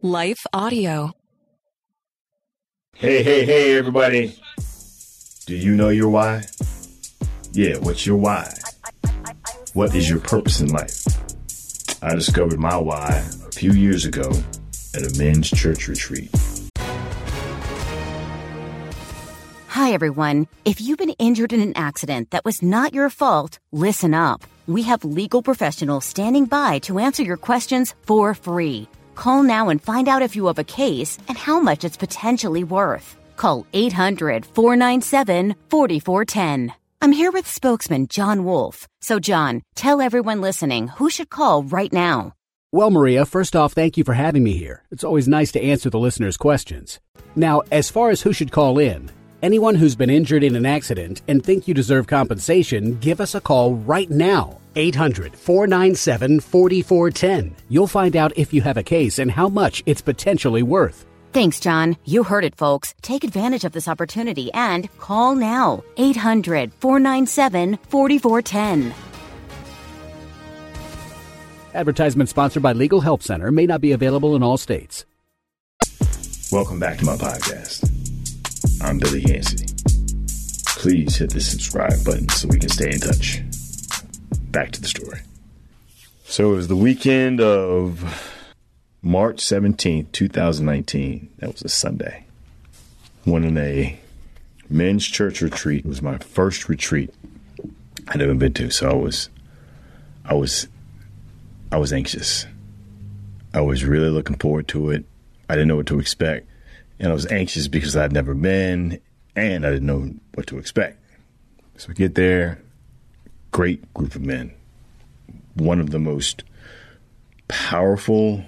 Life Audio. Hey, everybody. Do you know your why? Yeah, what's your why? What is your purpose in life? I discovered my why a few years ago at a men's church retreat. Hi, everyone. If you've been injured in an accident that was not your fault, listen up. We have legal professionals standing by to answer your questions for free. Call now and find out if you have a case and how much it's potentially worth. Call 800-497-4410. I'm here with spokesman John Wolf. So, John, tell everyone listening who should call right now. Well, Maria, first off, thank you for having me here. It's always nice to answer the listeners' questions. Now, as far as who should call in, anyone who's been injured in an accident and think you deserve compensation, give us a call right now. 800-497-4410. You'll find out if you have a case and how much it's potentially worth. Thanks, John. You heard it, folks. Take advantage of this opportunity and call now. 800-497-4410. Advertisement sponsored by Legal Help Center. May not be available in all states. Welcome back to my podcast. I'm Billy Yancey. Please hit the subscribe button so we can stay in touch. Back to the story. So it was the weekend of March 17th, 2019. That was a Sunday. Went on a men's church retreat. It was my first retreat I'd ever been to. So I was anxious. I was really looking forward to it. I didn't know what to expect. And I was anxious because I'd never been and I didn't know what to expect. So we get there, great group of men. One of the most powerful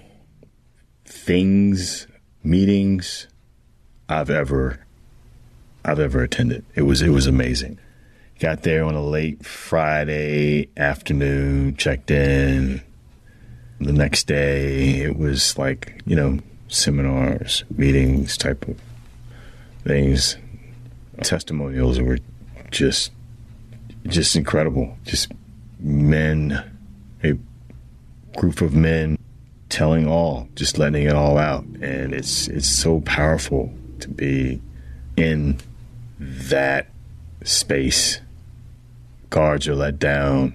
meetings I've ever attended. It was amazing. Got there on a late Friday afternoon, checked in. The next day, it was like, seminars, meetings type of things. Testimonials were just incredible. Just men, a group of men telling all, just letting it all out. And it's so powerful to be in that space. Guards are let down.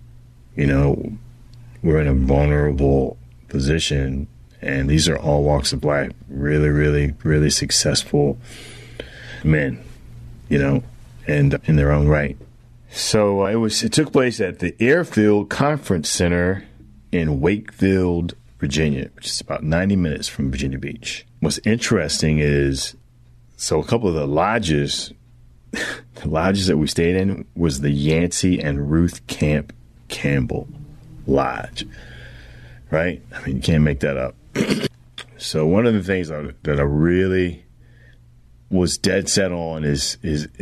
We're in a vulnerable position. And these are all walks of life, really, really, really successful men, and in their own right. So it took place at the Airfield Conference Center in Wakefield, Virginia, which is about 90 minutes from Virginia Beach. What's interesting is, a couple of the lodges that we stayed in was the Yancey and Ruth Camp Campbell Lodge, right? I mean, you can't make that up. So one of the things that I really was dead set on is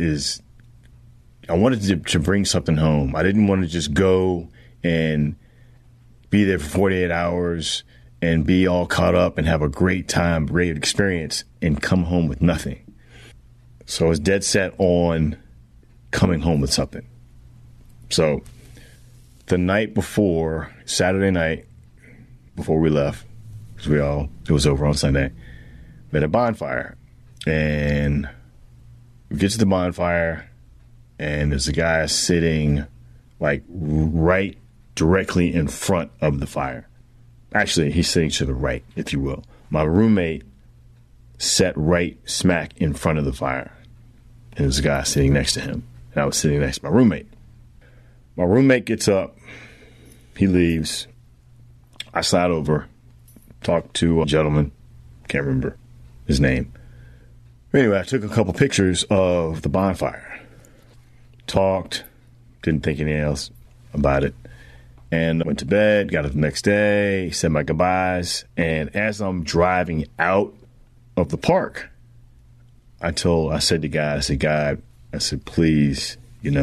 I wanted to bring something home. I didn't want to just go and be there for 48 hours and be all caught up and have a great time, great experience, and come home with nothing. So I was dead set on coming home with something. So the night before, Saturday night, before we left, because it was over on Sunday, we had a bonfire. And we get to the bonfire, and there's a guy sitting like right directly in front of the fire. Actually, he's sitting to the right, if you will. My roommate sat right smack in front of the fire. And there's a guy sitting next to him. And I was sitting next to my roommate. My roommate gets up. He leaves. I slide over, talk to a gentleman. Can't remember his name. Anyway, I took a couple pictures of the bonfire. Talked. Didn't think anything else about it. And I went to bed, got up the next day, said my goodbyes. And as I'm driving out of the park, I said to God, please,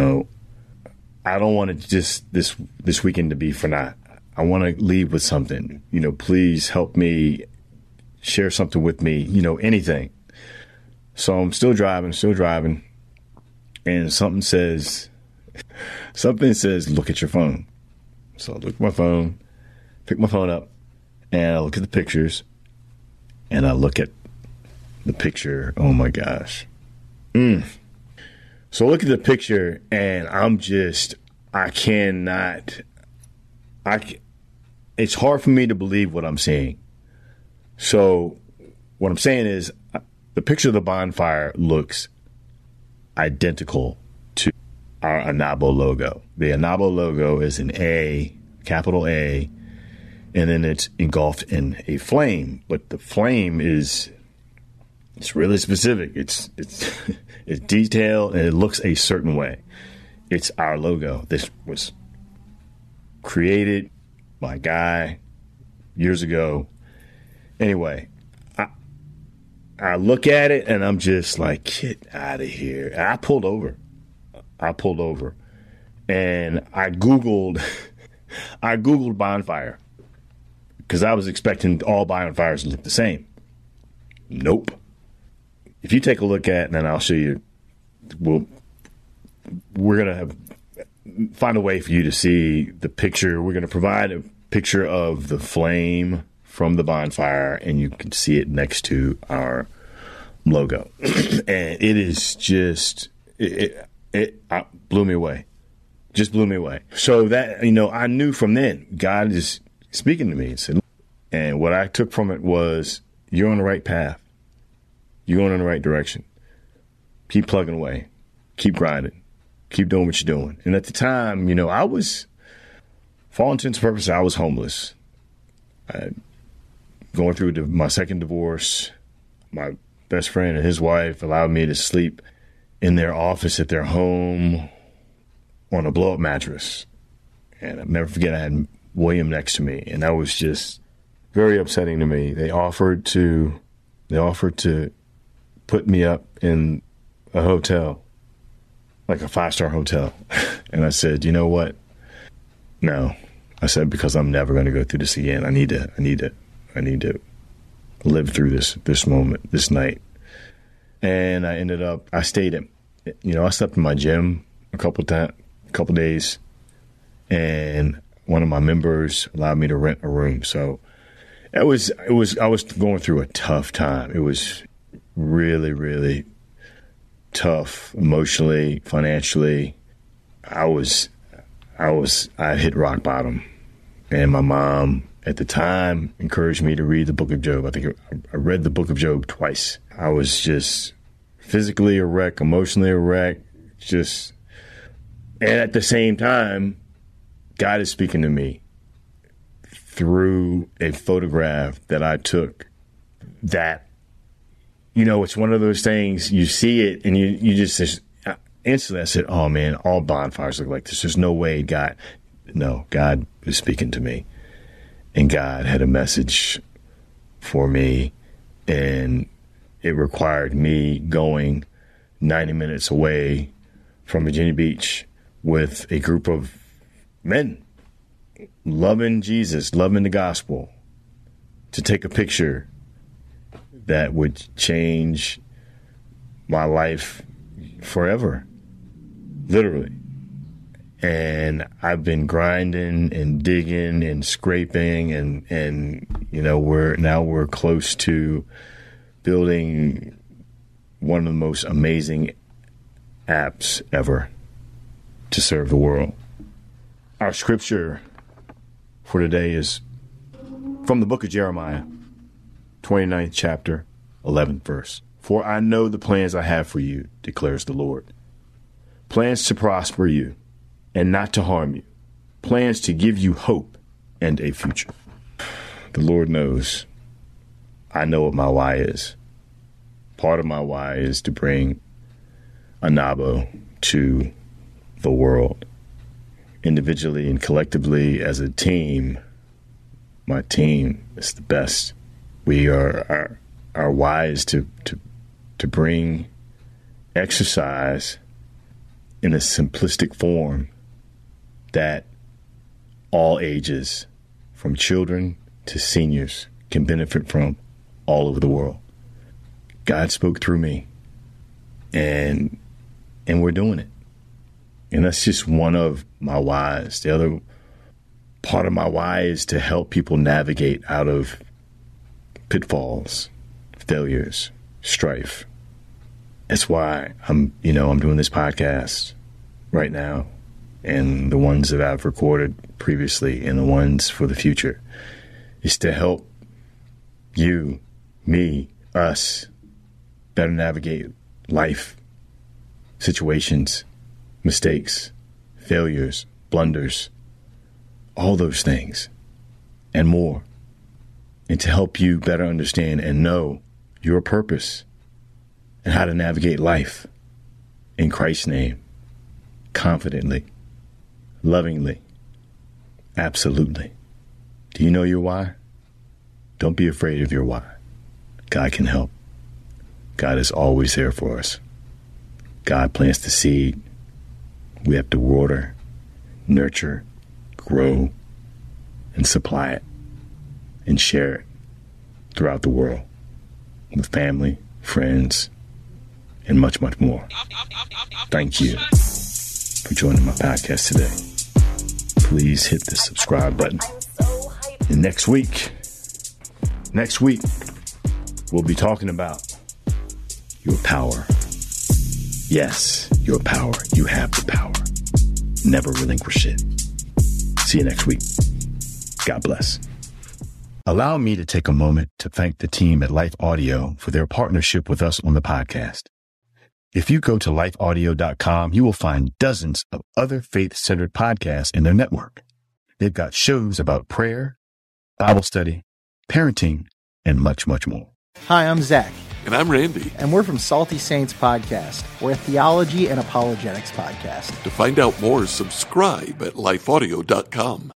I don't want it just this weekend to be for naught. I want to leave with something. Please help me, share something with me, anything. So I'm still driving, and something says, look at your phone. So I look at my phone, pick my phone up, and I look at the pictures, and I look at the picture. Oh my gosh. So I look at the picture and it's hard for me to believe what I'm seeing. So what I'm saying is the picture of the bonfire looks identical to our Anabo logo. The Anabo logo is an A, capital A, and then it's engulfed in a flame. But the flame it's really specific. It's it's detailed and it looks a certain way. It's our logo. This was created by a guy years ago. Anyway, I look at it and I'm just like, get out of here. And I pulled over and I Googled bonfire because I was expecting all bonfires to look the same. Nope. If you take a look at, and then I'll show you, we're going to find a way for you to see the picture. We're going to provide a picture of the flame from the bonfire, and you can see it next to our logo. And it is just, it blew me away. Just blew me away. So that, I knew from then, God is speaking to me. And what I took from it was, you're on the right path. You're going in the right direction. Keep plugging away. Keep grinding. Keep doing what you're doing. And at the time, I was, for all intents and purposes, I was homeless. Going through my second divorce. My best friend and his wife allowed me to sleep in their office at their home on a blow-up mattress. And I'll never forget, I had William next to me. And that was just very upsetting to me. They offered to put me up in a hotel, like a 5-star hotel. And I said, you know what? No. I said, because I'm never going to go through this again. I need to live through this moment, this night. And I stayed I slept in my gym a couple days, and one of my members allowed me to rent a room. So I was going through a tough time. It was really, really tough emotionally, financially. I hit rock bottom. And my mom at the time encouraged me to read the book of Job. I think I read the book of Job twice. I was just physically a wreck, emotionally a wreck, and at the same time, God is speaking to me through a photograph that I took that, it's one of those things, you see it and you just instantly I said, oh man, all bonfires look like this. There's no way God is speaking to me. And God had a message for me, and it required me going 90 minutes away from Virginia Beach with a group of men loving Jesus, loving the gospel, to take a picture that would change my life forever, literally. And I've been grinding and digging and scraping and we're close to building one of the most amazing apps ever to serve the world. Our scripture for today is from the book of Jeremiah, 29th chapter, 11th verse. For I know the plans I have for you, declares the Lord. Plans to prosper you and not to harm you. Plans to give you hope and a future. The Lord knows. I know what my why is. Part of my why is to bring Anabo to the world. Individually and collectively as a team, my team is the best. Our why is to bring exercise in a simplistic form that all ages, from children to seniors, can benefit from all over the world. God spoke through me, and we're doing it. And that's just one of my whys. The other part of my why is to help people navigate out of pitfalls failures, strife. That's why I'm doing this podcast right now, and the ones that I've recorded previously and the ones for the future is to help you, me, us better navigate life, situations, mistakes, failures, blunders, all those things and more, and to help you better understand and know your purpose and how to navigate life in Christ's name, confidently, lovingly, absolutely. Do you know your why? Don't be afraid of your why. God can help. God is always there for us. God plants the seed. We have to water, nurture, grow, and supply it and share it throughout the world with family, friends, and much, much more. Thank you for joining my podcast today. Please hit the subscribe button. And next week, we'll be talking about your power. Yes, your power. You have the power. Never relinquish it. See you next week. God bless. Allow me to take a moment to thank the team at Life Audio for their partnership with us on the podcast. If you go to lifeaudio.com, you will find dozens of other faith-centered podcasts in their network. They've got shows about prayer, Bible study, parenting, and much, much more. Hi, I'm Zach. And I'm Randy. And we're from Salty Saints Podcast. We're a theology and apologetics podcast. To find out more, subscribe at lifeaudio.com.